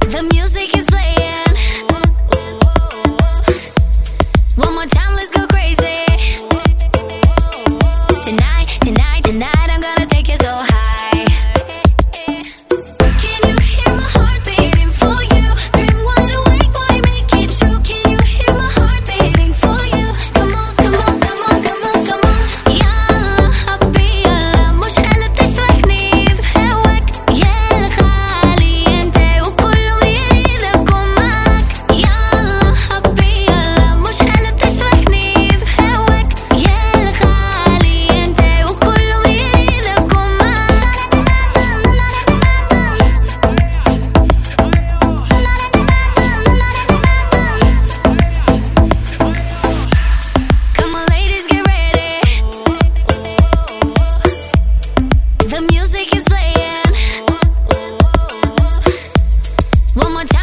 The music is playing. One more time, let's go crazy. Tonight, tonight, tonight, I'm gonna take it so high. Can you hear my heart beating for you? Dream wide awake, boy, make it true. Can you hear my heart beating for you? Come on, come on, come on, come on, come on. يلا حبي يلا مش قادرة تشرحني بهواك. يا الغالي انت وكله يريدكم معاك. يلا حبي يلا مش قادرة تشرحني بهواك. يا الغالي انت وكله يريدكم معاك. Come on, ladies, get ready. The music is playing. One more time.